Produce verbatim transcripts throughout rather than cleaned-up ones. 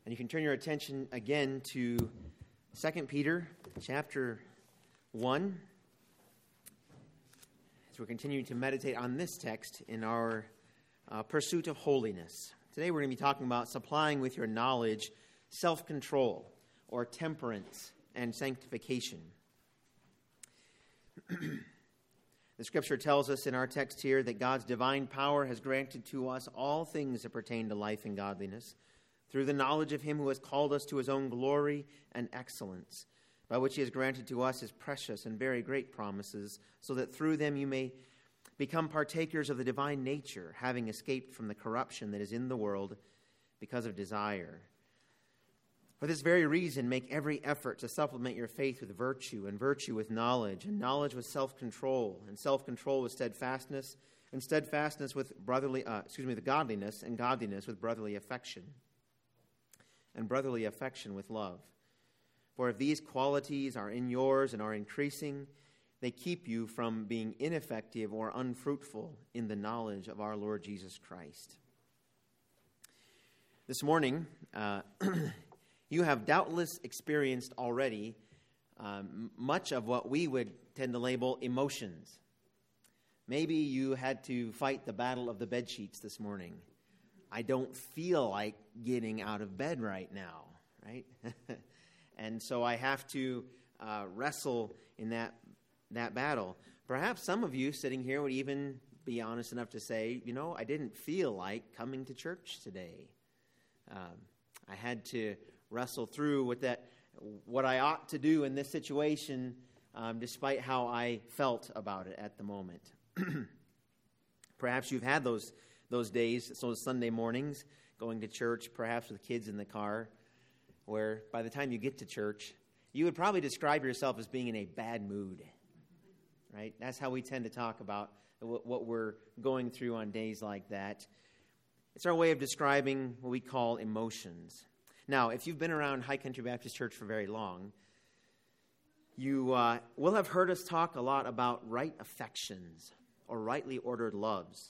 And you can turn your attention again to Second Peter chapter one, as we're continuing to meditate on this text in our uh, pursuit of holiness. Today we're going to be talking about supplying with your knowledge self-control or temperance and sanctification. The scripture tells us in our text here that God's divine power has granted to us all things that pertain to life and godliness, through the knowledge of him who has called us to his own glory and excellence, by which he has granted to us his precious and very great promises, so that through them you may become partakers of the divine nature, having escaped from the corruption that is in the world because of desire. For this very reason, make every effort to supplement your faith with virtue, and virtue with knowledge, and knowledge with self-control, and self-control with steadfastness, and steadfastness with brotherly, uh, excuse me, the godliness, and godliness with brotherly affection, and brotherly affection with love. For if these qualities are in yours and are increasing, they keep you from being ineffective or unfruitful in the knowledge of our Lord Jesus Christ. This morning, uh, you have doubtless experienced already um, much of what we would tend to label emotions. Maybe you had to fight the battle of the bedsheets this morning. I don't feel like getting out of bed right now, right? And so I have to uh, wrestle in that that battle. Perhaps some of you sitting here would even be honest enough to say, you know, I didn't feel like coming to church today. Um, I had to wrestle through with that, what I ought to do in this situation, um, despite how I felt about it at the moment. Perhaps you've had those those days, those Sunday mornings, going to church, perhaps with kids in the car, where by the time you get to church, you would probably describe yourself as being in a bad mood, right? That's how we tend to talk about what we're going through on days like that. It's our way of describing what we call emotions. Now, if you've been around High Country Baptist Church for very long, you uh, will have heard us talk a lot about right affections or rightly ordered loves.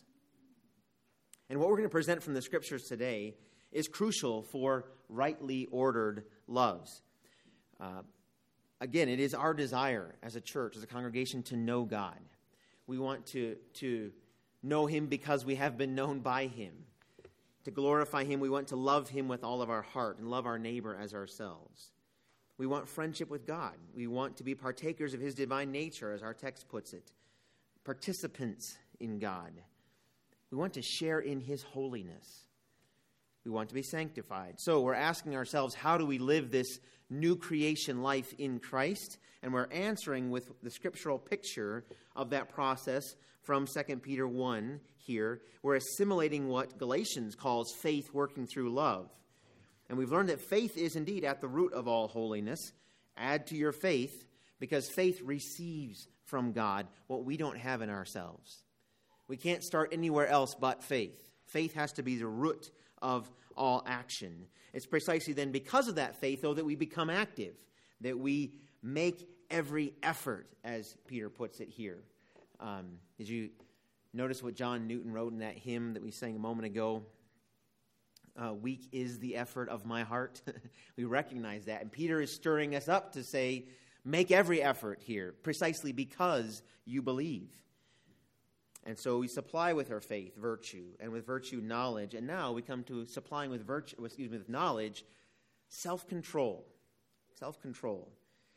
And what we're going to present from the scriptures today is crucial for rightly ordered loves. Uh, again, it is our desire as a church, as a congregation, to know God. We want to, to know him because we have been known by him. To glorify him, we want to love him with all of our heart and love our neighbor as ourselves. We want friendship with God. We want to be partakers of his divine nature, as our text puts it, participants in God. We want to share in his holiness. We want to be sanctified. So we're asking ourselves, how do we live this new creation life in Christ? And we're answering with the scriptural picture of that process from Second Peter one here. We're assimilating what Galatians calls faith working through love. And we've learned that faith is indeed at the root of all holiness. Add to your faith, because faith receives from God what we don't have in ourselves. We can't start anywhere else but faith. Faith has to be the root of all action. It's precisely then because of that faith, though, that we become active, that we make every effort, as Peter puts it here. Um, did you notice what John Newton wrote in that hymn that we sang a moment ago? Uh, Weak is the effort of my heart. We recognize that. And Peter is stirring us up to say, make every effort here, precisely because you believe. And so we supply with our faith virtue, and with virtue knowledge. And now we come to supplying with virtue, excuse me, with knowledge, self-control. Self-control.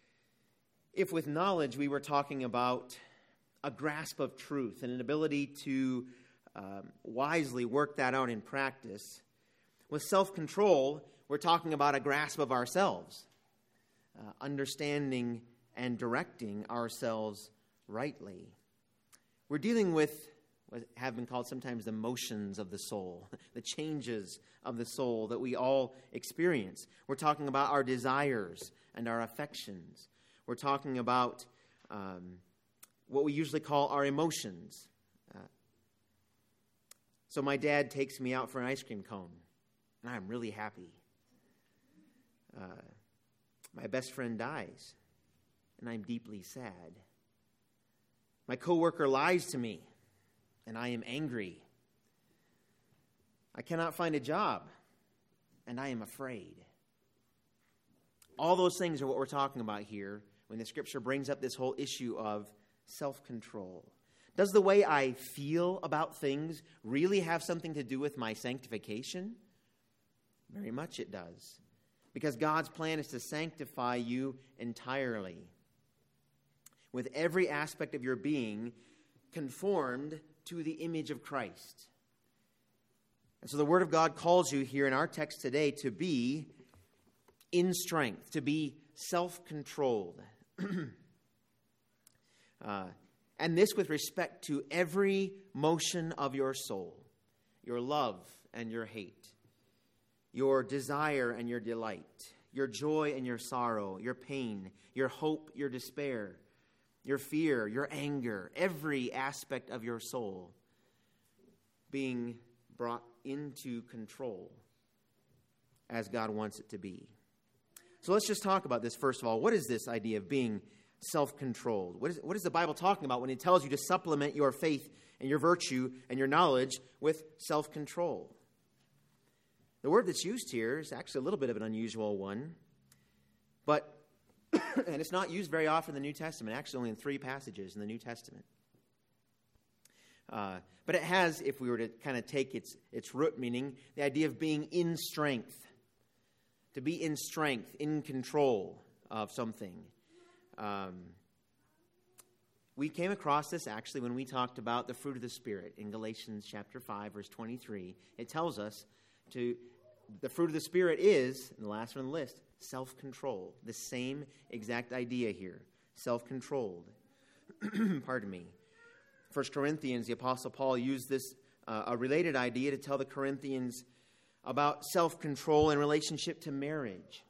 If with knowledge we were talking about a grasp of truth and an ability to um, wisely work that out in practice, with self-control we're talking about a grasp of ourselves, uh, understanding and directing ourselves rightly. We're dealing with what have been called sometimes the motions of the soul, the changes of the soul that we all experience. We're talking about our desires and our affections. We're talking about um, what we usually call our emotions. Uh, so my dad takes me out for an ice cream cone, and I'm really happy. Uh, my best friend dies, and I'm deeply sad. My coworker lies to me, and I am angry. I cannot find a job, and I am afraid. All those things are what we're talking about here when the Scripture brings up this whole issue of self-control. Does the way I feel about things really have something to do with my sanctification? Very much it does. Because God's plan is to sanctify you entirely, with every aspect of your being conformed to the image of Christ. And so the Word of God calls you here in our text today to be in strength, to be self-controlled. uh, and this with respect to every motion of your soul, your love and your hate, your desire and your delight, your joy and your sorrow, your pain, your hope, your despair, your fear, your anger, every aspect of your soul being brought into control as God wants it to be. So let's just talk about this first of all. What is this idea of being self-controlled? What is, what is the Bible talking about when it tells you to supplement your faith and your virtue and your knowledge with self-control? The word that's used here is actually a little bit of an unusual one, but and it's not used very often in the New Testament, actually only in three passages in the New Testament. Uh, but it has, if we were to kind of take its its root meaning, the idea of being in strength. To be in strength, in control of something. Um, we came across this actually when we talked about the fruit of the Spirit in Galatians chapter five, verse twenty-three. It tells us to, the fruit of the Spirit is, in the last one on the list, self-control. The same exact idea here. Self-controlled. Pardon me. First Corinthians, the Apostle Paul used this, uh, a related idea to tell the Corinthians about self-control in relationship to marriage.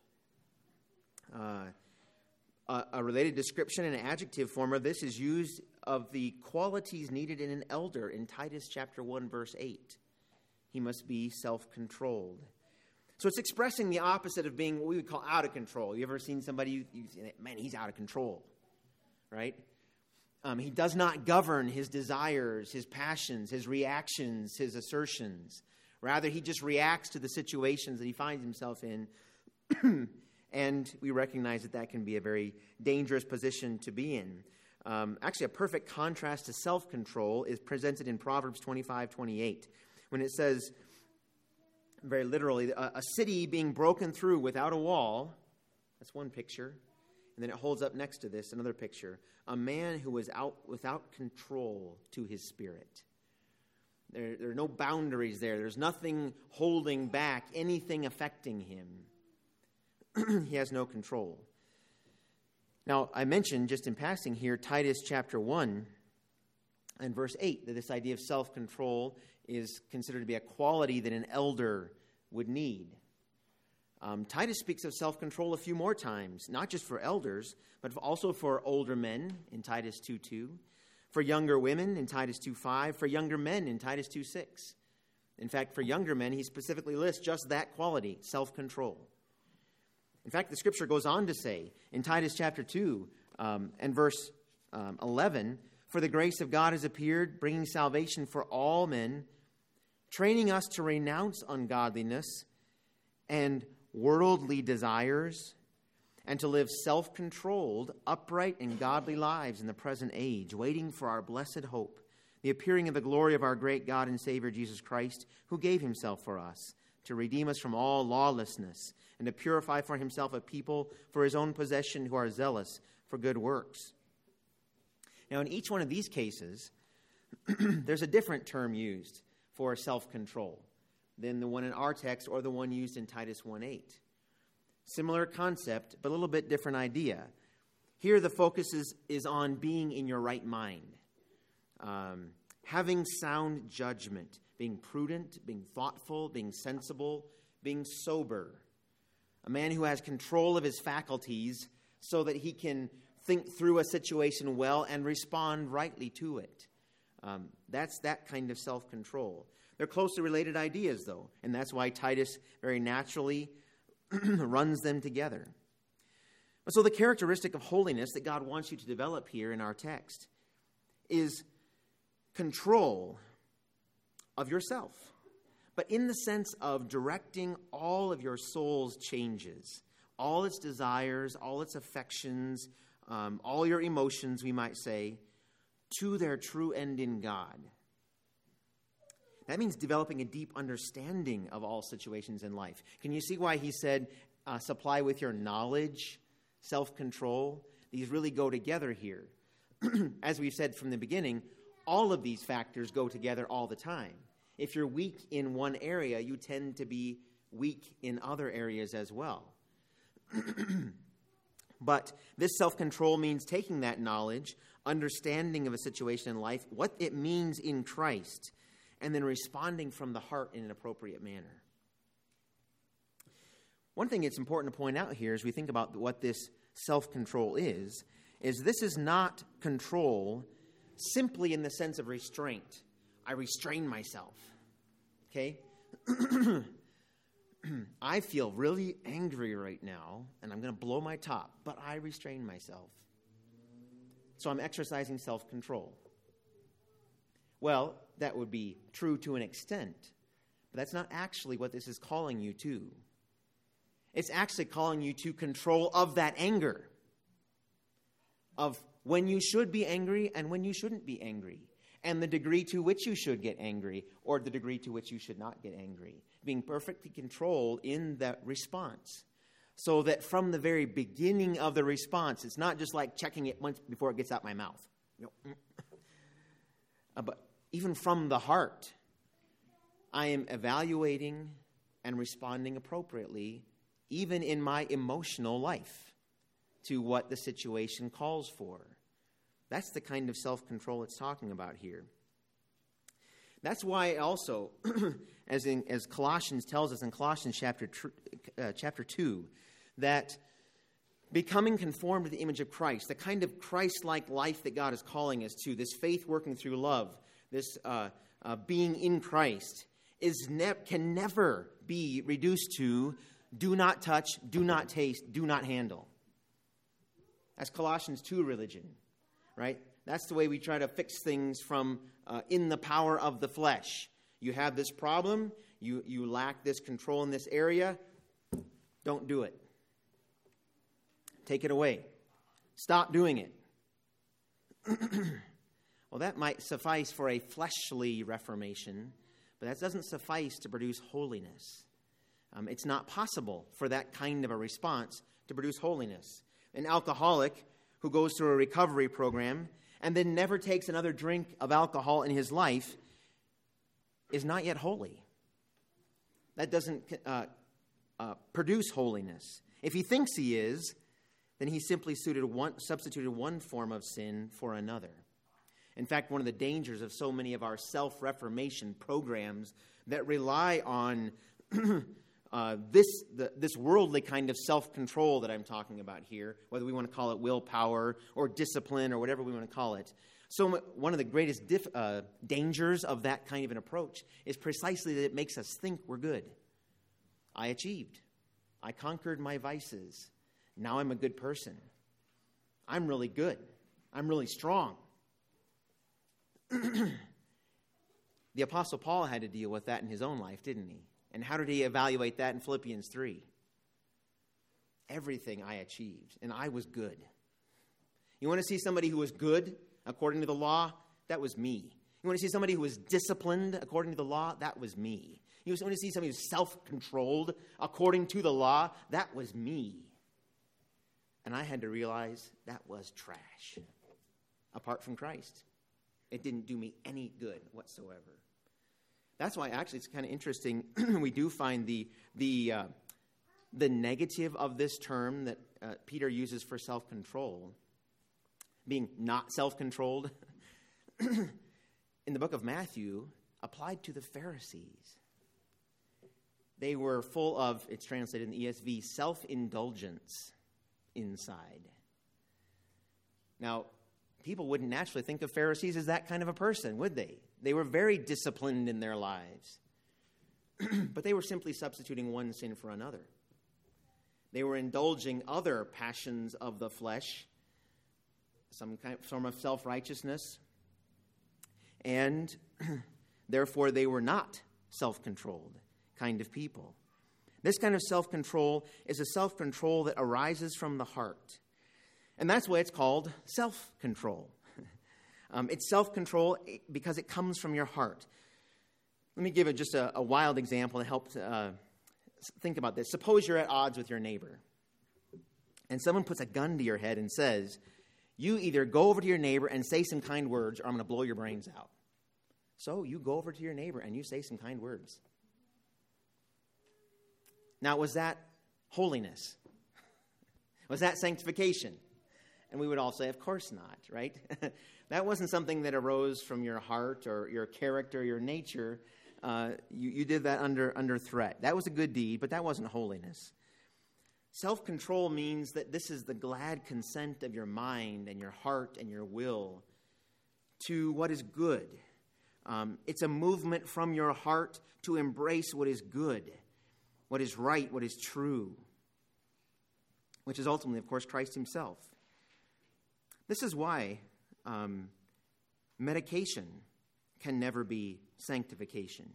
Uh, a, a related description and adjective form of this is used of the qualities needed in an elder in Titus chapter one, verse eight. He must be self-controlled. So it's expressing the opposite of being what we would call out of control. You ever seen somebody, you, you man, he's out of control, right? Um, he does not govern his desires, his passions, his reactions, his assertions. Rather, he just reacts to the situations that he finds himself in. And we recognize that that can be a very dangerous position to be in. Um, actually, a perfect contrast to self-control is presented in Proverbs twenty-five twenty-eight, when it says, very literally, a, a city being broken through without a wall. That's one picture. And then it holds up next to this another picture. A man who is out without control to his spirit. There, there are no boundaries there. There's nothing holding back anything affecting him. He has no control. Now, I mentioned just in passing here Titus chapter one and verse eight, that this idea of self-control is considered to be a quality that an elder would need. Um, Titus speaks of self-control a few more times, not just for elders, but also for older men in Titus two two, for younger women in Titus two five, for younger men in Titus two six. In fact, for younger men, he specifically lists just that quality, self-control. In fact, the Scripture goes on to say in Titus chapter two um, and verse um, eleven, "For the grace of God has appeared, bringing salvation for all men, training us to renounce ungodliness and worldly desires, and to live self-controlled, upright, and godly lives in the present age, waiting for our blessed hope, the appearing of the glory of our great God and Savior Jesus Christ, who gave himself for us, to redeem us from all lawlessness, and to purify for himself a people for his own possession who are zealous for good works." Now, in each one of these cases, there's a different term used for self-control than the one in our text or the one used in Titus one eight. Similar concept, but a little bit different idea. Here the focus is, is on being in your right mind, um, having sound judgment, being prudent, being thoughtful, being sensible, being sober. A man who has control of his faculties so that he can think through a situation well and respond rightly to it. Um, that's that kind of self-control. They're closely related ideas, though, and that's why Titus very naturally runs them together. So the characteristic of holiness that God wants you to develop here in our text is control of yourself, but in the sense of directing all of your soul's changes, all its desires, all its affections, um, all your emotions, we might say, to their true end in God. That means developing a deep understanding of all situations in life. Can you see why he said, uh, supply with your knowledge, self-control? These really go together here. As we've said from the beginning, all of these factors go together all the time. If you're weak in one area, you tend to be weak in other areas as well. But this self-control means taking that knowledge, understanding of a situation in life, what it means in Christ, and then responding from the heart in an appropriate manner. One thing it's important to point out here as we think about what this self-control is, is this is not control simply in the sense of restraint. I restrain myself. Okay? I feel really angry right now, and I'm going to blow my top, but I restrain myself. So I'm exercising self-control. Well, that would be true to an extent, but that's not actually what this is calling you to. It's actually calling you to control of that anger, of when you should be angry and when you shouldn't be angry, and the degree to which you should get angry or the degree to which you should not get angry, being perfectly controlled in that response. So that from the very beginning of the response, it's not just like checking it once before it gets out my mouth. You know, uh, but even from the heart, I am evaluating and responding appropriately, even in my emotional life, to what the situation calls for. That's the kind of self-control it's talking about here. That's why also, as in, as Colossians tells us in Colossians chapter tr- uh, chapter two, that becoming conformed to the image of Christ, the kind of Christ-like life that God is calling us to, this faith working through love, this uh, uh, being in Christ, is ne- can never be reduced to do not touch, do not taste, do not handle. That's Colossians two religion, right? That's the way we try to fix things from uh, in the power of the flesh. You have this problem, you, you lack this control in this area, don't do it. Take it away. Stop doing it. Well, that might suffice for a fleshly reformation, but that doesn't suffice to produce holiness. Um, it's not possible for that kind of a response to produce holiness. An alcoholic who goes through a recovery program and then never takes another drink of alcohol in his life is not yet holy. That doesn't uh, uh, produce holiness. If he thinks he is, then he simply suited one, substituted one form of sin for another. In fact, one of the dangers of so many of our self-reformation programs that rely on uh, this the, this worldly kind of self-control that I'm talking about here, whether we want to call it willpower or discipline or whatever we want to call it. So one of the greatest dif- uh, dangers of that kind of an approach is precisely that it makes us think we're good. I achieved. I conquered my vices. Now I'm a good person. I'm really good. I'm really strong. The Apostle Paul had to deal with that in his own life, didn't he? And how did he evaluate that in Philippians three? Everything I achieved, and I was good. You want to see somebody who was good according to the law? That was me. You want to see somebody who was disciplined according to the law? That was me. You want to see somebody who's self-controlled according to the law? That was me. And I had to realize that was trash. Apart from Christ, it didn't do me any good whatsoever. That's why actually it's kind of interesting. We do find the the uh, the negative of this term that uh, Peter uses for self-control, being not self-controlled, in the book of Matthew, applied to the Pharisees. They were full of, it's translated in the E S V, self-indulgence inside. Now, people wouldn't naturally think of Pharisees as that kind of a person, would they? They were very disciplined in their lives. But they were simply substituting one sin for another. They were indulging other passions of the flesh, some kind of form of self-righteousness, and therefore they were not self-controlled kind of people. This kind of self-control is a self-control that arises from the heart. And that's why it's called self-control. um, it's self-control because it comes from your heart. Let me give it just a, a wild example to help uh, think about this. Suppose you're at odds with your neighbor, and someone puts a gun to your head and says, you either go over to your neighbor and say some kind words, or I'm going to blow your brains out. So you go over to your neighbor and you say some kind words. Now, was that holiness? Was that sanctification? And we would all say, of course not, right? That wasn't something that arose from your heart or your character, your nature. Uh, you, you did that under, under threat. That was a good deed, but that wasn't holiness. Self-control means that this is the glad consent of your mind and your heart and your will to what is good. Um, it's a movement from your heart to embrace what is good, what is right, what is true, which is ultimately, of course, Christ himself. This is why um, medication can never be sanctification.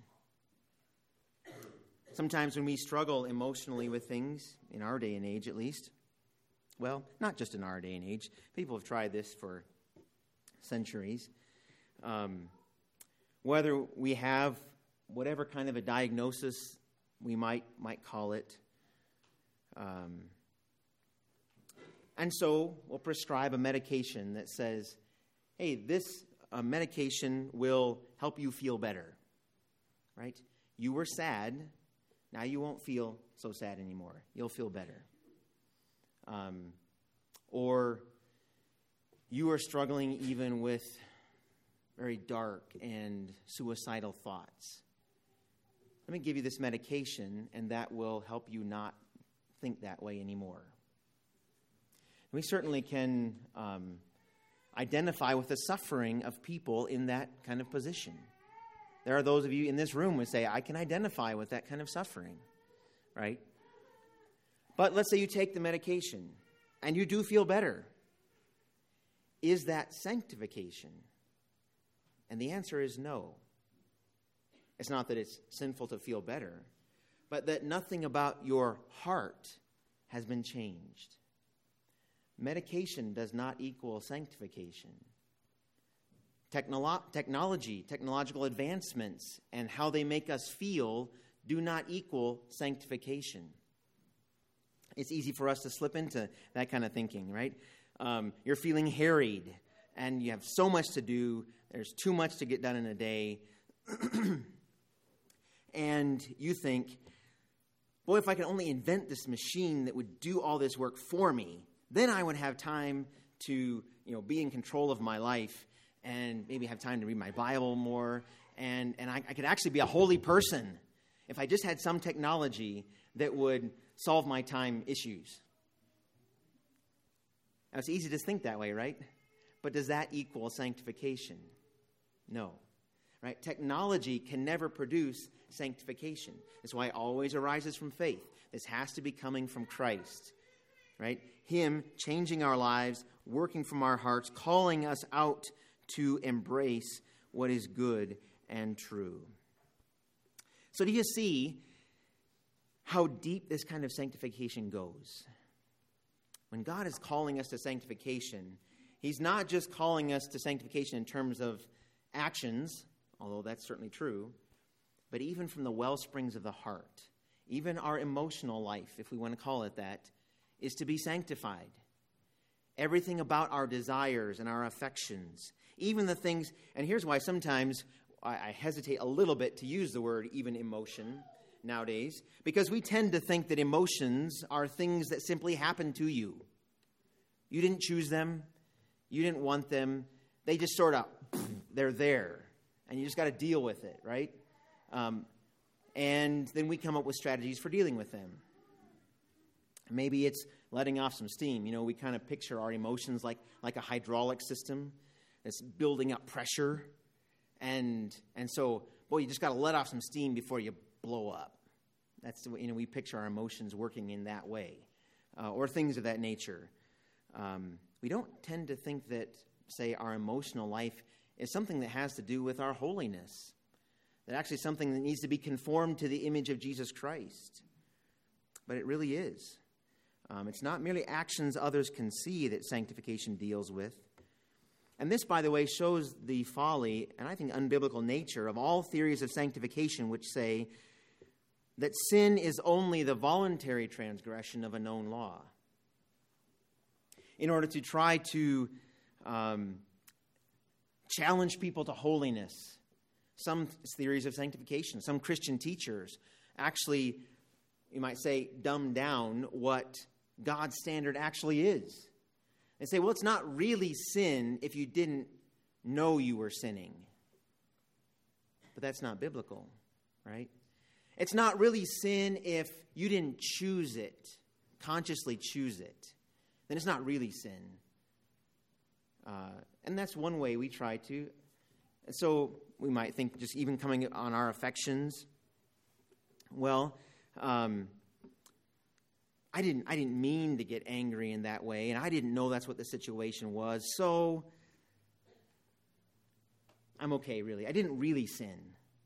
Sometimes when we struggle emotionally with things, in our day and age at least, well, not just in our day and age, people have tried this for centuries. Um, whether we have whatever kind of a diagnosis we might might call it, um, and so we'll prescribe a medication that says, hey, this uh, medication will help you feel better, right? You were sad. Now you won't feel so sad anymore. You'll feel better. Um, or you are struggling even with very dark and suicidal thoughts. Let me give you this medication, and that will help you not think that way anymore. We certainly can um, identify with the suffering of people in that kind of position. There are those of you in this room who say, I can identify with that kind of suffering, right? But let's say you take the medication and you do feel better. Is that sanctification? And the answer is no. It's not that it's sinful to feel better, but that nothing about your heart has been changed. Medication does not equal sanctification. Technolo- technology, technological advancements, and how they make us feel do not equal sanctification. It's easy for us to slip into that kind of thinking, right? Um, you're feeling harried, and you have so much to do. There's too much to get done in a day. And you think, boy, if I could only invent this machine that would do all this work for me, then I would have time to, you know, be in control of my life and maybe have time to read my Bible more. And, and I, I could actually be a holy person if I just had some technology that would solve my time issues. Now, it's easy to think that way, right? But does that equal sanctification? No. Right? Technology can never produce sanctification. That's why it always arises from faith. This has to be coming from Christ. Right? Him changing our lives, working from our hearts, calling us out to embrace what is good and true. So do you see how deep this kind of sanctification goes? When God is calling us to sanctification, he's not just calling us to sanctification in terms of actions, although that's certainly true, but even from the well springs of the heart. Even our emotional life, if we want to call it that, is to be sanctified. Everything about our desires and our affections, even the things, and here's why sometimes I, I hesitate a little bit to use the word even emotion nowadays, because we tend to think that emotions are things that simply happen to you. You didn't choose them. You didn't want them. They just sort of, they're there. And you just got to deal with it, right? Um, and then we come up with strategies for dealing with them. Maybe it's letting off some steam. You know, we kind of picture our emotions like, like a hydraulic system that's building up pressure. And and so, boy, you just got to let off some steam before you blow up. That's the way, you know, we picture our emotions working in that way. Uh, or things of that nature. Um, we don't tend to think that, say, our emotional life is something that has to do with our holiness. That actually something that needs to be conformed to the image of Jesus Christ. but it really is. Um, it's not merely actions others can see that sanctification deals with. And this, by the way, shows the folly and I think unbiblical nature of all theories of sanctification which say that sin is only the voluntary transgression of a known law. In order to try to um, challenge people to holiness, some theories of sanctification, some Christian teachers actually, you might say, dumb down what God's standard actually is. They say, well, it's not really sin if you didn't know you were sinning. But that's not biblical, right? It's not really sin if you didn't choose it, consciously choose it. Then it's not really sin. Uh, and that's one way we try to. And so we might think just even coming on our affections, well, um, I didn't I didn't mean to get angry in that way, and I didn't know that's what the situation was, so I'm okay, really. I didn't really sin.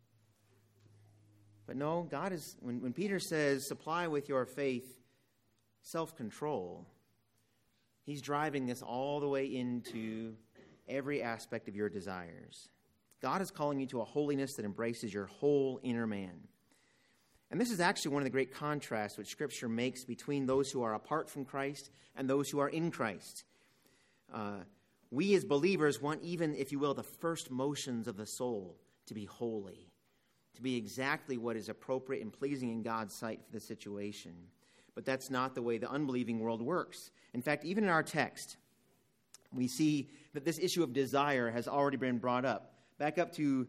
But no, God is, when, when Peter says, supply with your faith self-control, he's driving this all the way into every aspect of your desires. God is calling you to a holiness that embraces your whole inner man. And this is actually one of the great contrasts which Scripture makes between those who are apart from Christ and those who are in Christ. Uh, we as believers want even, if you will, the first motions of the soul to be holy, to be exactly what is appropriate and pleasing in God's sight for the situation. But that's not the way the unbelieving world works. In fact, even in our text, we see that this issue of desire has already been brought up. Back up to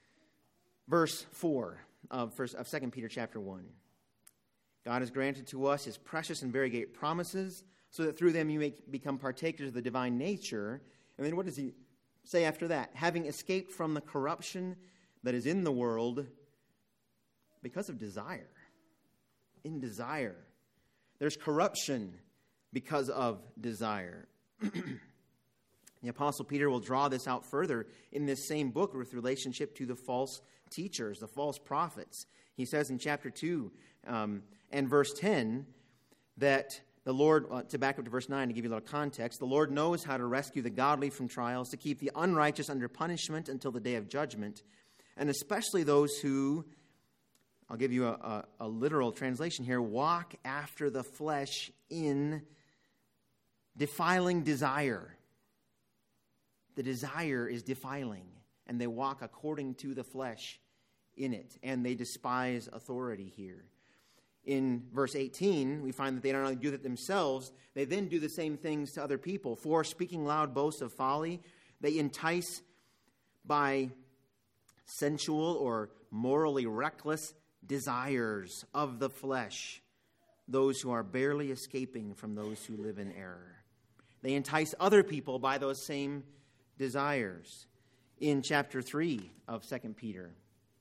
verse four. Of, first, of Second Peter chapter one. God has granted to us his precious and very great promises, so that through them you may become partakers of the divine nature. And then what does he say after that? Having escaped from the corruption that is in the world because of desire. In desire. There's corruption because of desire. The Apostle Peter will draw this out further in this same book with relationship to the false teachers, the false prophets. He says in chapter two um, and verse ten that the Lord, uh, to back up to verse nine to give you a little context, the Lord knows how to rescue the godly from trials, to keep the unrighteous under punishment until the day of judgment, and especially those who, I'll give you a, a, a literal translation here, walk after the flesh in defiling desire. The desire is defiling, and they walk according to the flesh in it, and they despise authority here. In verse eighteen, we find that they not only do that themselves, they then do the same things to other people. For speaking loud boasts of folly, they entice by sensual or morally reckless desires of the flesh those who are barely escaping from those who live in error. They entice other people by those same desires. In chapter three of Second Peter,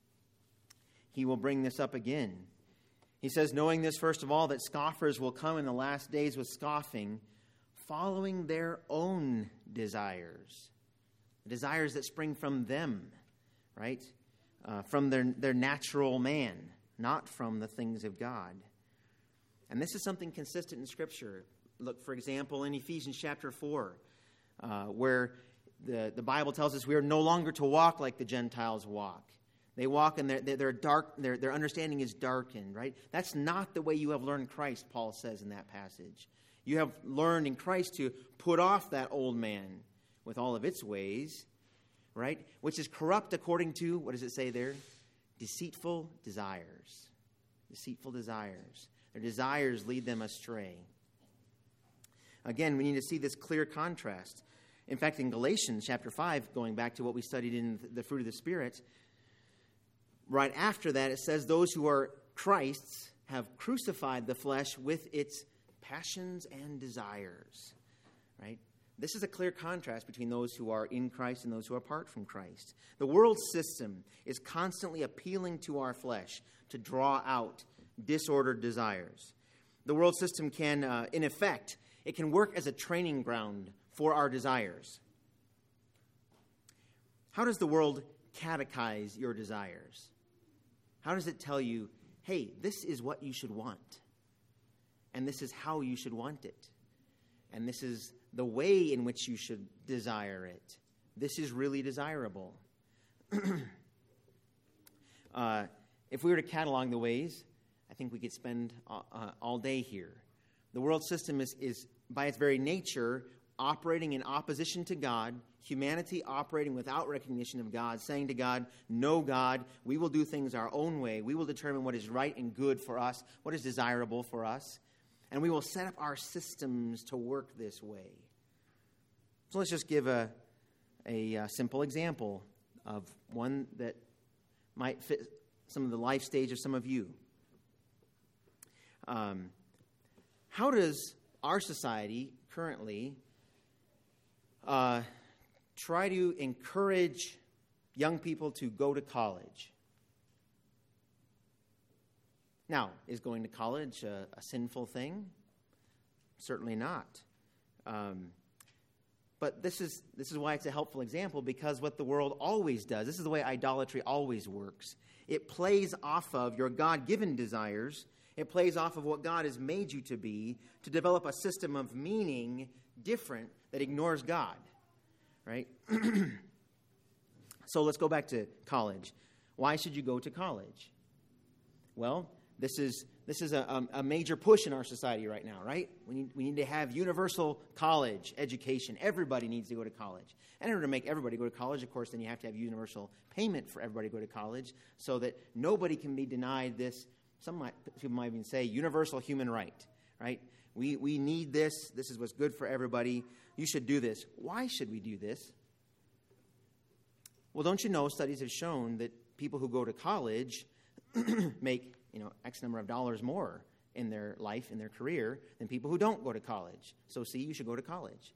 he will bring this up again. He says, knowing this, first of all, that scoffers will come in the last days with scoffing, following their own desires. Desires that spring from them, right? Uh, from their, their natural man, not from the things of God. And this is something consistent in Scripture. Look, for example, in Ephesians chapter four, uh, where the, the Bible tells us we are no longer to walk like the Gentiles walk. They walk and their, their, dark, their, their understanding is darkened, right? That's not the way you have learned Christ, Paul says in that passage. You have learned in Christ to put off that old man with all of its ways, right? Which is corrupt according to, what does it say there? Deceitful desires. Deceitful desires. Their desires lead them astray. Again, we need to see this clear contrast. In fact, in Galatians chapter five, going back to what we studied in the fruit of the Spirit, right after that it says, those who are Christ's have crucified the flesh with its passions and desires. Right? This is a clear contrast between those who are in Christ and those who are apart from Christ. The world system is constantly appealing to our flesh to draw out disordered desires. The world system can, uh, in effect, it can work as a training ground for our desires. How does the world catechize your desires? How does it tell you, hey, this is what you should want? and this is how you should want it. And this is the way in which you should desire it. This is really desirable. uh, if we were to catalog the ways, I think we could spend uh, uh, all day here. The world system is, is, by its very nature, operating in opposition to God, humanity operating without recognition of God, saying to God, no, God, we will do things our own way. We will determine what is right and good for us, what is desirable for us, and we will set up our systems to work this way. So let's just give a, a, a simple example of one that might fit some of the life stage of some of you. Um, how does our society currently uh, try to encourage young people to go to college? Now, is going to college a, a sinful thing? Certainly not. Um, but this is this is why it's a helpful example, because what the world always does, this is the way idolatry always works. It plays off of your God-given desires. It plays off of what God has made you to be to develop a system of meaning different that ignores God, right? So let's go back to college. Why should you go to college? Well, this is this is a, a major push in our society right now, right? We need, we need to have universal college education. Everybody needs to go to college. And in order to make everybody go to college, of course, then you have to have universal payment for everybody to go to college so that nobody can be denied this. Some might, people might even say universal human right, right? We we need this. This is what's good for everybody. You should do this. Why should we do this? Well, don't you know studies have shown that people who go to college make, you know, X number of dollars more in their life, in their career, than people who don't go to college. So, see, you should go to college.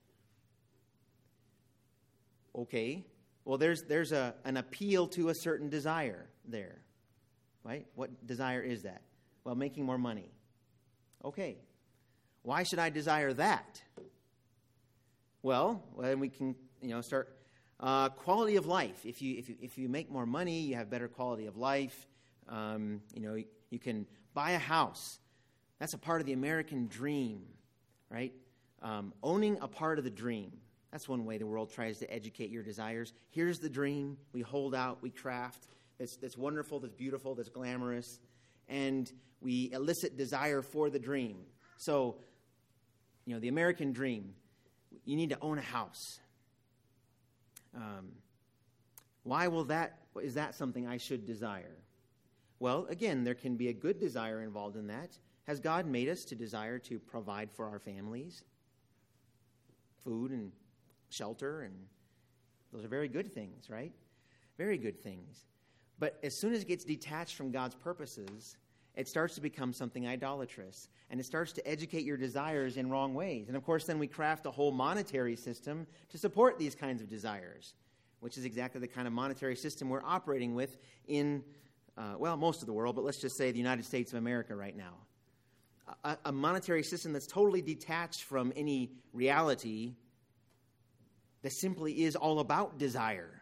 Okay. Well, there's there's a an appeal to a certain desire there. Right? What desire is that? Well, making more money. Okay. Why should I desire that? Well, then we can, you know, start uh, quality of life. If you if you if you make more money, you have better quality of life. Um, you know, you, you can buy a house. That's a part of the American dream, right? Um, owning a part of the dream. That's one way the world tries to educate your desires. Here's the dream. We hold out. We craft. That's, that's wonderful, that's beautiful, that's glamorous, and we elicit desire for the dream. So, you know, the American dream, you need to own a house. Um, why will that, is that something I should desire? Well, again, there can be a good desire involved in that. Has God made us to desire to provide for our families? Food and shelter, and those are very good things, right? Very good things. But as soon as it gets detached from God's purposes, it starts to become something idolatrous. And it starts to educate your desires in wrong ways. And of course, then we craft a whole monetary system to support these kinds of desires, which is exactly the kind of monetary system we're operating with in, uh, well, most of the world, but let's just say the United States of America right now. A, a monetary system that's totally detached from any reality that simply is all about desire.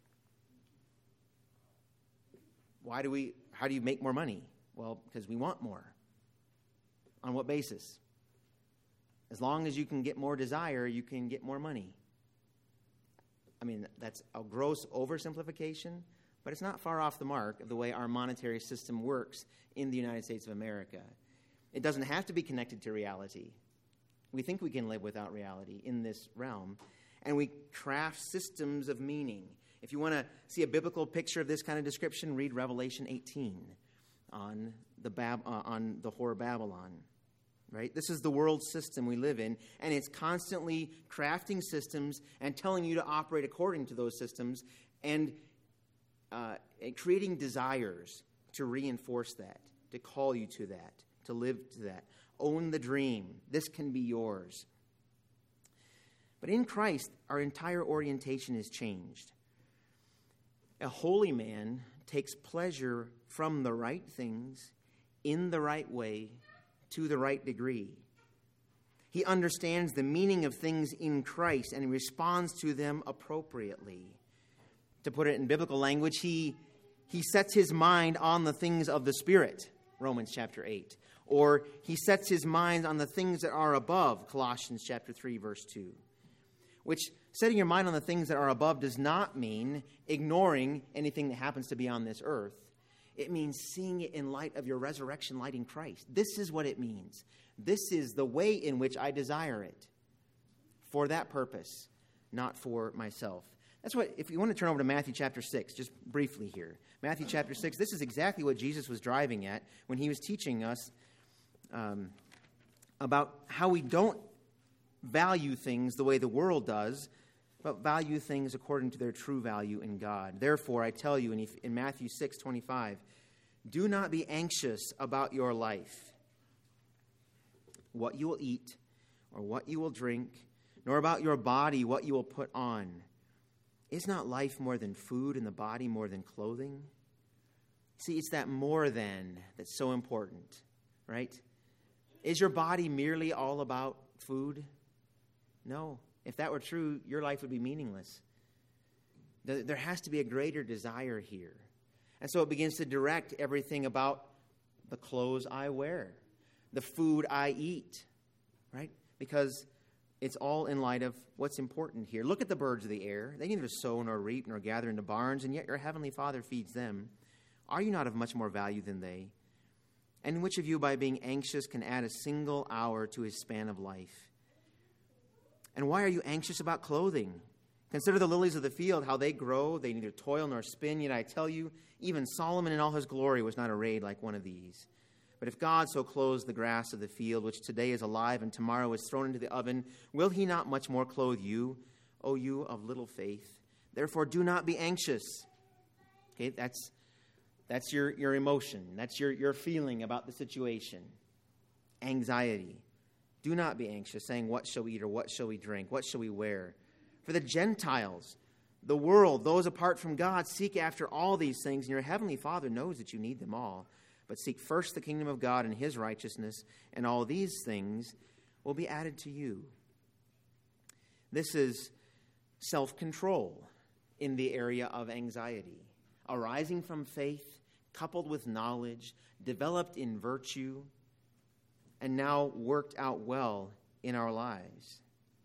Why do we, how do you make more money? Well, because we want more. On what basis? As long as you can get more desire, you can get more money. I mean, that's a gross oversimplification, but it's not far off the mark of the way our monetary system works in the United States of America. It doesn't have to be connected to reality. We think we can live without reality in this realm, and we craft systems of meaning. If you want to see a biblical picture of this kind of description, read Revelation eighteen on the Bab- uh, on the whore Babylon. Right? This is the world system we live in, and it's constantly crafting systems and telling you to operate according to those systems, and uh, creating desires to reinforce that, to call you to that, to live to that. Own the dream. This can be yours. But in Christ, our entire orientation is changed. A holy man takes pleasure from the right things, in the right way, to the right degree. He understands the meaning of things in Christ and responds to them appropriately. To put it in biblical language, he, he sets his mind on the things of the Spirit, Romans chapter eight. Or he sets his mind on the things that are above, Colossians chapter three, verse two. Which, setting your mind on the things that are above does not mean ignoring anything that happens to be on this earth. It means seeing it in light of your resurrection light in Christ. This is what it means. This is the way in which I desire it. For that purpose, not for myself. That's what, if you want to turn over to Matthew chapter six, just briefly here. Matthew chapter six, this is exactly what Jesus was driving at when he was teaching us um, about how we don't value things the way the world does, but value things according to their true value in God. Therefore, I tell you in, in Matthew six twenty-five, do not be anxious about your life, what you will eat or what you will drink, nor about your body, what you will put on. Is not life more than food and the body more than clothing? See, it's that more than that's so important, right? Is your body merely all about food? No. If that were true, your life would be meaningless. There has to be a greater desire here. And so it begins to direct everything about the clothes I wear, the food I eat, right? Because it's all in light of what's important here. Look at the birds of the air. They neither sow nor reap nor gather into barns, and yet your heavenly Father feeds them. Are you not of much more value than they? And which of you, by being anxious, can add a single hour to his span of life? And why are you anxious about clothing? Consider the lilies of the field, how they grow. They neither toil nor spin. Yet I tell you, even Solomon in all his glory was not arrayed like one of these. But if God so clothes the grass of the field, which today is alive and tomorrow is thrown into the oven, will he not much more clothe you, O you of little faith? Therefore, do not be anxious. Okay, that's that's your, your emotion. That's your, your feeling about the situation. Anxiety. Do not be anxious, saying, what shall we eat or what shall we drink? What shall we wear? For the Gentiles, the world, those apart from God, seek after all these things, and your heavenly Father knows that you need them all. But seek first the kingdom of God and his righteousness, and all these things will be added to you. This is self-control in the area of anxiety, arising from faith, coupled with knowledge, developed in virtue, and now worked out well in our lives.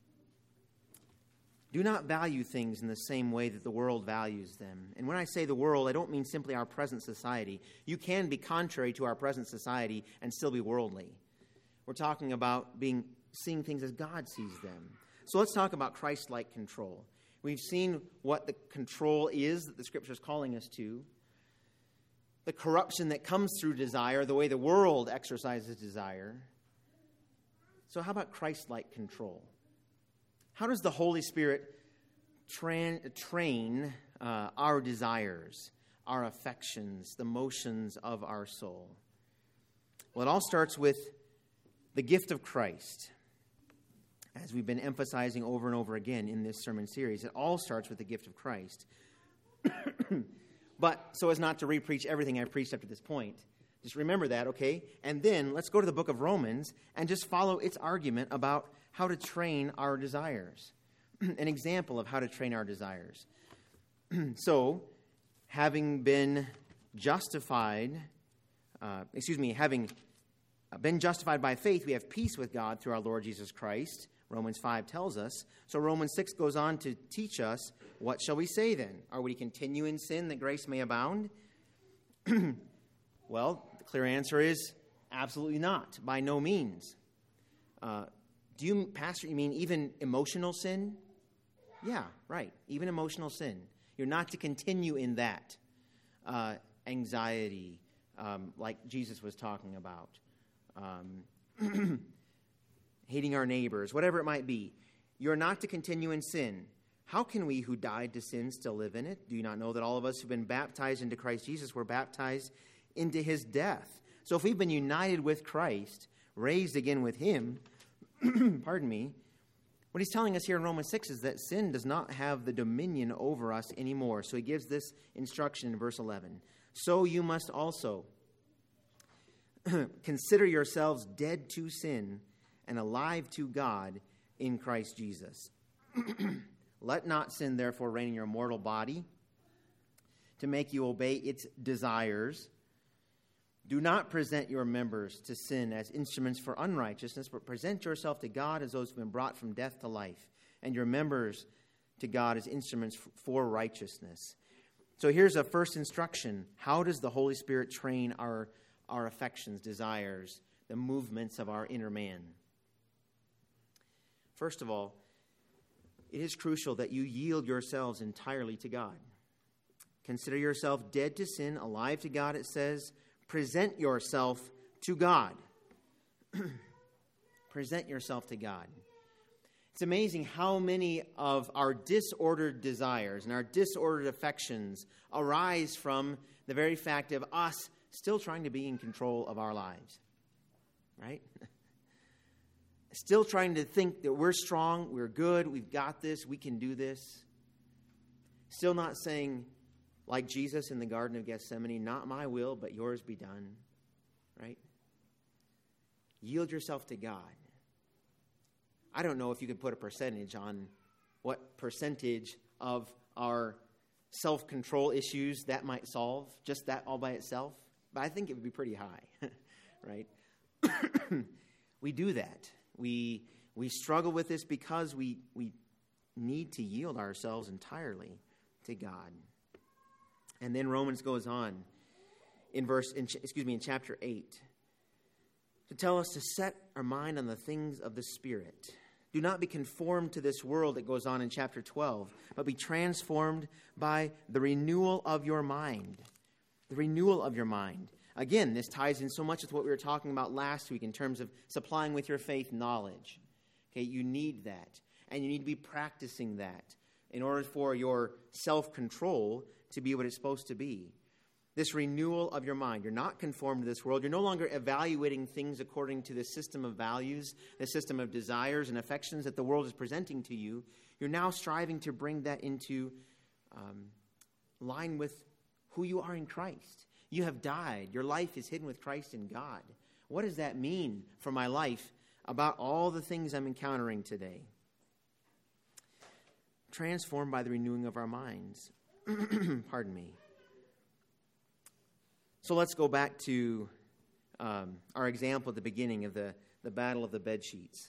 Do not value things in the same way that the world values them. And when I say the world, I don't mean simply our present society. You can be contrary to our present society and still be worldly. We're talking about being seeing things as God sees them. So let's talk about Christ-like control. We've seen what the control is that the Scripture is calling us to. The corruption that comes through desire, the way the world exercises desire. So how about Christ-like control? How does the Holy Spirit train, train uh, our desires, our affections, the motions of our soul? Well, it all starts with the gift of Christ. As we've been emphasizing over and over again in this sermon series, it all starts with the gift of Christ. But so as not to repreach everything I've preached up to this point, just remember that, okay? And then let's go to the book of Romans and just follow its argument about how to train our desires. An example of how to train our desires. So, having been justified, uh, excuse me, having been justified by faith, we have peace with God through our Lord Jesus Christ. Romans five tells us. So Romans six goes on to teach us, what shall we say then? Are we to continue in sin that grace may abound? Well, the clear answer is absolutely not. By no means. Uh, do you, Pastor, you mean even emotional sin? Yeah, right. Even emotional sin. You're not to continue in that. Uh, anxiety, um, like Jesus was talking about. Um, hating our neighbors, whatever it might be. You're not to continue in sin. How can we who died to sin still live in it? Do you not know that all of us who've been baptized into Christ Jesus were baptized into his death? So if we've been united with Christ, raised again with him, pardon me, what he's telling us here in Romans six is that sin does not have the dominion over us anymore. So he gives this instruction in verse eleven. So you must also consider yourselves dead to sin and alive to God in Christ Jesus. Let not sin, therefore, reign in your mortal body to make you obey its desires. Do not present your members to sin as instruments for unrighteousness, but present yourself to God as those who have been brought from death to life, and your members to God as instruments for righteousness. So here's a first instruction. How does the Holy Spirit train our, our affections, desires, the movements of our inner man? First of all, it is crucial that you yield yourselves entirely to God. Consider yourself dead to sin, alive to God, it says. Present yourself to God. Present yourself to God. It's amazing how many of our disordered desires and our disordered affections arise from the very fact of us still trying to be in control of our lives. Right? Still trying to think that we're strong, we're good, we've got this, we can do this. Still not saying, like Jesus in the Garden of Gethsemane, not my will, but yours be done. Right? Yield yourself to God. I don't know if you could put a percentage on what percentage of our self-control issues that might solve, just that all by itself. But I think it would be pretty high. Right? We do that. We we struggle with this because we we need to yield ourselves entirely to God. And then Romans goes on in verse, in, excuse me, in chapter eight, to tell us to set our mind on the things of the Spirit. Do not be conformed to this world, it goes on in chapter twelve, but be transformed by the renewal of your mind. The renewal of your mind. Again, this ties in so much with what we were talking about last week in terms of supplying with your faith knowledge. Okay, you need that, and you need to be practicing that in order for your self-control to be what it's supposed to be. This renewal of your mind. You're not conformed to this world. You're no longer evaluating things according to the system of values, the system of desires and affections that the world is presenting to you. You're now striving to bring that into um, line with who you are in Christ. You have died. Your life is hidden with Christ in God. What does that mean for my life about all the things I'm encountering today? Transformed by the renewing of our minds. Pardon me. So let's go back to um, our example at the beginning of the, the battle of the bed sheets.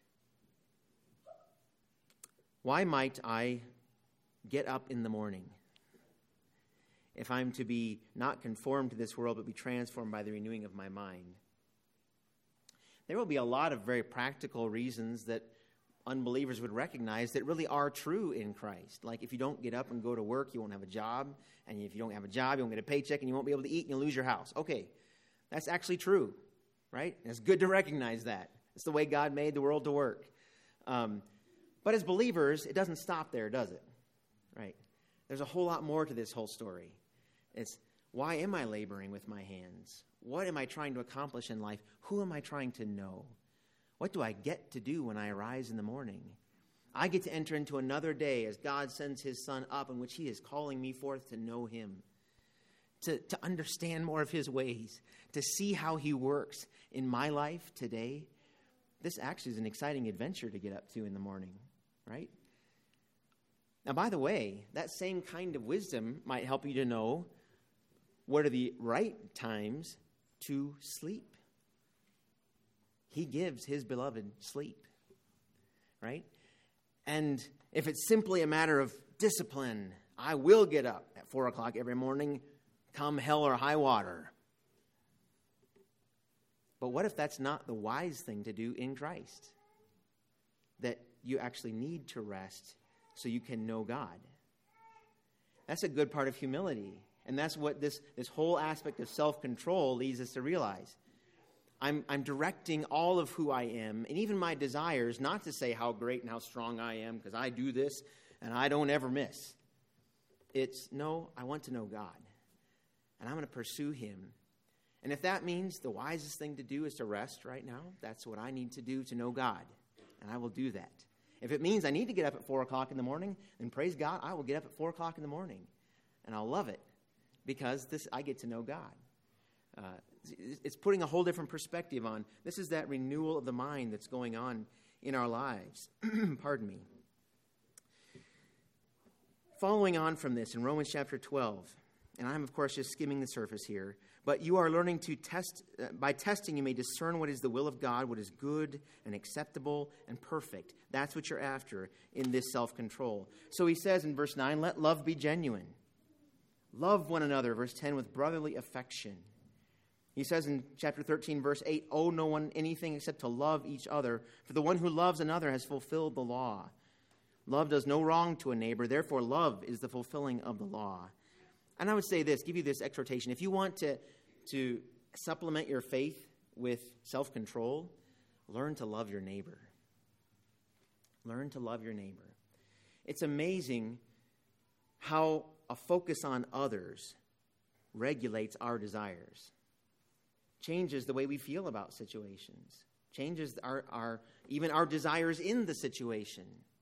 Why might I get up in the morning if I'm to be not conformed to this world, but be transformed by the renewing of my mind? There will be a lot of very practical reasons that unbelievers would recognize that really are true in Christ. Like if you don't get up and go to work, you won't have a job. And if you don't have a job, you won't get a paycheck, and you won't be able to eat, and you'll lose your house. Okay, that's actually true, right? And it's good to recognize that. It's the way God made the world to work. Um, but as believers, it doesn't stop there, does it? Right? There's a whole lot more to this whole story. It's, why am I laboring with my hands? What am I trying to accomplish in life? Who am I trying to know? What do I get to do when I arise in the morning? I get to enter into another day as God sends his Son up, in which he is calling me forth to know him, to, to understand more of his ways, to see how he works in my life today. This actually is an exciting adventure to get up to in the morning, right? Now, by the way, that same kind of wisdom might help you to know what are the right times to sleep. He gives his beloved sleep, right? And if it's simply a matter of discipline, I will get up at four o'clock every morning, come hell or high water. But what if that's not the wise thing to do in Christ? That you actually need to rest so you can know God. That's a good part of humility. And that's what this, this whole aspect of self-control leads us to realize. I'm, I'm directing all of who I am, and even my desires, not to say how great and how strong I am, because I do this and I don't ever miss. It's, no, I want to know God, and I'm going to pursue him. And if that means the wisest thing to do is to rest right now, that's what I need to do to know God, and I will do that. If it means I need to get up at four o'clock in the morning, then praise God, I will get up at four o'clock in the morning, and I'll love it, because this I get to know God. Uh, it's putting a whole different perspective on. This is that renewal of the mind that's going on in our lives. Pardon me. Following on from this, in Romans chapter twelve, and I'm, of course, just skimming the surface here, but you are learning to test, uh, by testing, you may discern what is the will of God, what is good and acceptable and perfect. That's what you're after in this self-control. So he says in verse nine, let love be genuine. Love one another, verse ten, with brotherly affection. He says in chapter thirteen, verse eight, owe no one anything except to love each other, for the one who loves another has fulfilled the law. Love does no wrong to a neighbor, therefore love is the fulfilling of the law. And I would say this, give you this exhortation. If you want to, to supplement your faith with self-control, learn to love your neighbor. Learn to love your neighbor. It's amazing how a focus on others regulates our desires, changes the way we feel about situations, changes our, our even our desires in the situation.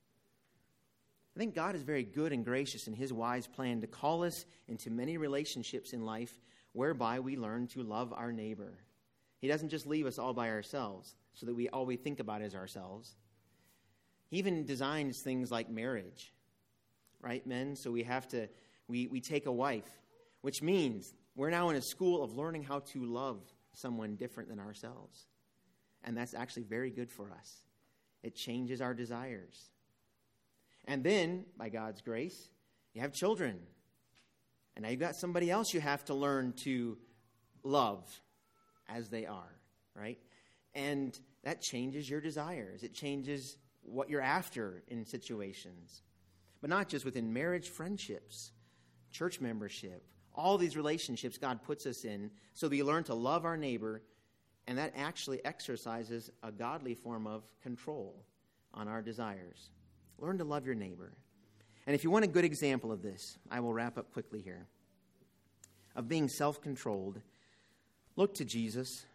I think God is very good and gracious in his wise plan to call us into many relationships in life whereby we learn to love our neighbor. He doesn't just leave us all by ourselves so that we all we think about is ourselves. He even designs things like marriage, right, men? So we have to, we, we take a wife, which means we're now in a school of learning how to love someone different than ourselves. And that's actually very good for us. It changes our desires. And then, by God's grace, you have children. And now you've got somebody else you have to learn to love as they are, right? And that changes your desires. It changes what you're after in situations. But not just within marriage, friendships, church membership, all these relationships God puts us in so that we learn to love our neighbor, and that actually exercises a godly form of control on our desires. Learn to love your neighbor. And if you want a good example of this, I will wrap up quickly here, of being self-controlled, look to Jesus,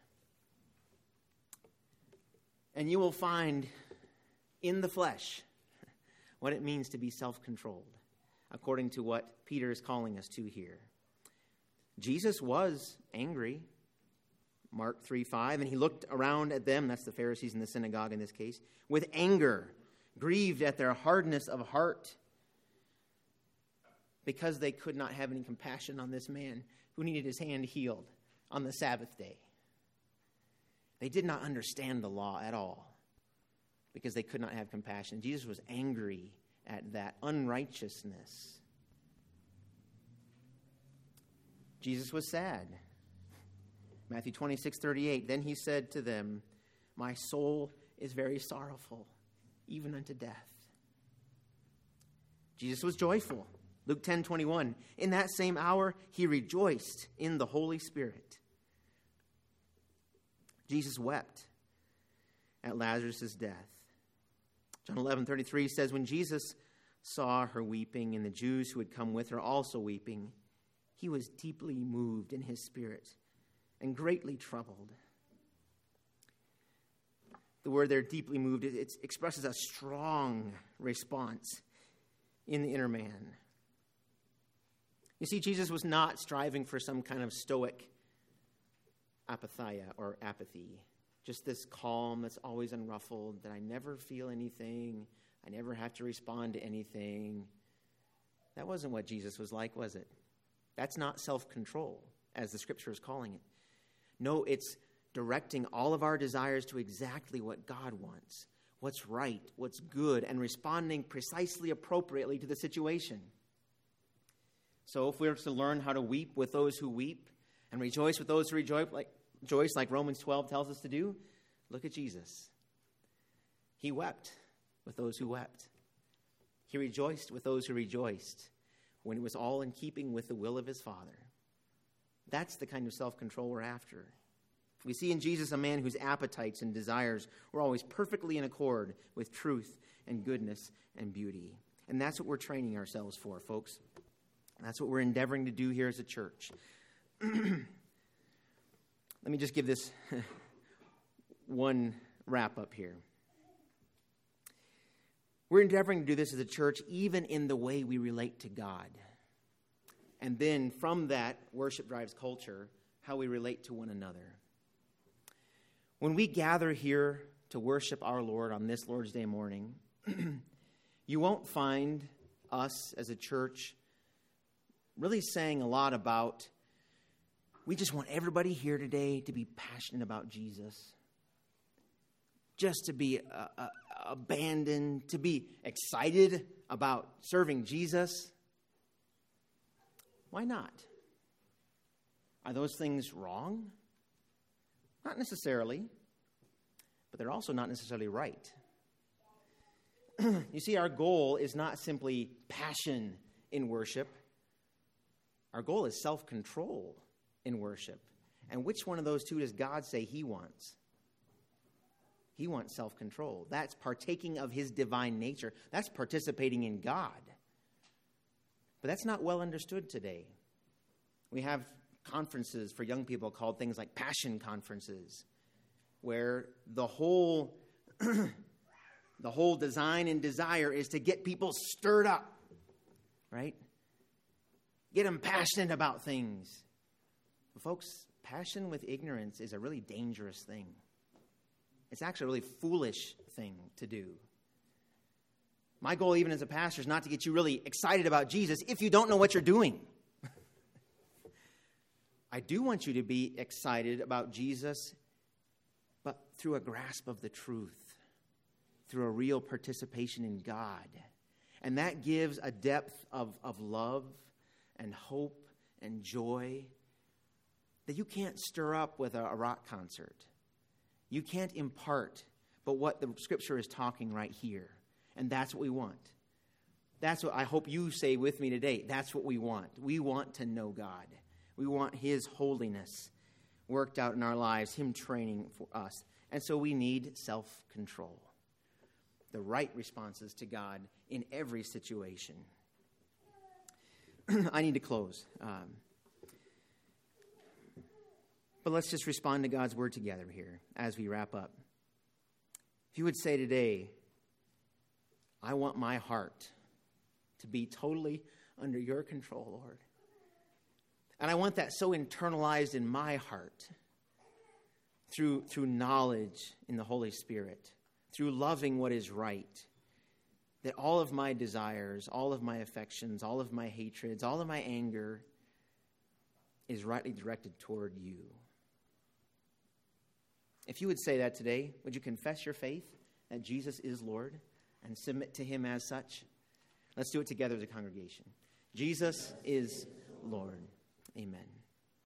and you will find in the flesh what it means to be self-controlled, according to what Peter is calling us to here. Jesus was angry, Mark three five, and he looked around at them, that's the Pharisees in the synagogue in this case, with anger, grieved at their hardness of heart, because they could not have any compassion on this man who needed his hand healed on the Sabbath day. They did not understand the law at all because they could not have compassion. Jesus was angry at that unrighteousness. Jesus was sad. Matthew twenty-six thirty-eight, then he said to them, my soul is very sorrowful, even unto death. Jesus was joyful. Luke ten twenty-one, in that same hour he rejoiced in the Holy Spirit. Jesus wept at Lazarus' death. John eleven thirty-three says, when Jesus saw her weeping and the Jews who had come with her also weeping, he was deeply moved in his spirit and greatly troubled. The word there, deeply moved, it, it expresses a strong response in the inner man. You see, Jesus was not striving for some kind of stoic apatheia or apathy, just this calm that's always unruffled, that I never feel anything, I never have to respond to anything. That wasn't what Jesus was like, was it? That's not self-control, as the Scripture is calling it. No, it's directing all of our desires to exactly what God wants, what's right, what's good, and responding precisely appropriately to the situation. So if we were to learn how to weep with those who weep and rejoice with those who rejoice, like, rejoice, like Romans twelve tells us to do, look at Jesus. He wept with those who wept. He rejoiced with those who rejoiced when it was all in keeping with the will of his Father. That's the kind of self-control we're after. We see in Jesus a man whose appetites and desires were always perfectly in accord with truth and goodness and beauty. And that's what we're training ourselves for, folks. That's what we're endeavoring to do here as a church. Let me just give this one wrap up here. We're endeavoring to do this as a church even in the way we relate to God. And then from that, worship drives culture, how we relate to one another. When we gather here to worship our Lord on this Lord's Day morning, you won't find us as a church really saying a lot about, we just want everybody here today to be passionate about Jesus. Just to be uh, uh, abandoned, to be excited about serving Jesus. Why not? Are those things wrong? Not necessarily, but they're also not necessarily right. You see, our goal is not simply passion in worship. Our goal is self-control in worship. And which one of those two does God say he wants? He wants self-control. That's partaking of his divine nature. That's participating in God. But that's not well understood today. We have conferences for young people called things like passion conferences, where the whole the whole design and desire is to get people stirred up, right? Get them passionate about things. But folks, passion with ignorance is a really dangerous thing. It's actually a really foolish thing to do. My goal, even as a pastor, is not to get you really excited about Jesus if you don't know what you're doing. I do want you to be excited about Jesus, but through a grasp of the truth, through a real participation in God. And that gives a depth of, of love and hope and joy that you can't stir up with a, a rock concert. You can't impart but what the Scripture is talking right here. And that's what we want. That's what I hope you say with me today. That's what we want. We want to know God. We want his holiness worked out in our lives, him training for us. And so we need self-control. The right responses to God in every situation. I need to close. Um, but let's just respond to God's word together here as we wrap up. If you would say today, I want my heart to be totally under your control, Lord. And I want that so internalized in my heart through, through knowledge in the Holy Spirit, through loving what is right, that all of my desires, all of my affections, all of my hatreds, all of my anger is rightly directed toward you. If you would say that today, would you confess your faith that Jesus is Lord and submit to him as such? Let's do it together as a congregation. Jesus is Lord. Amen.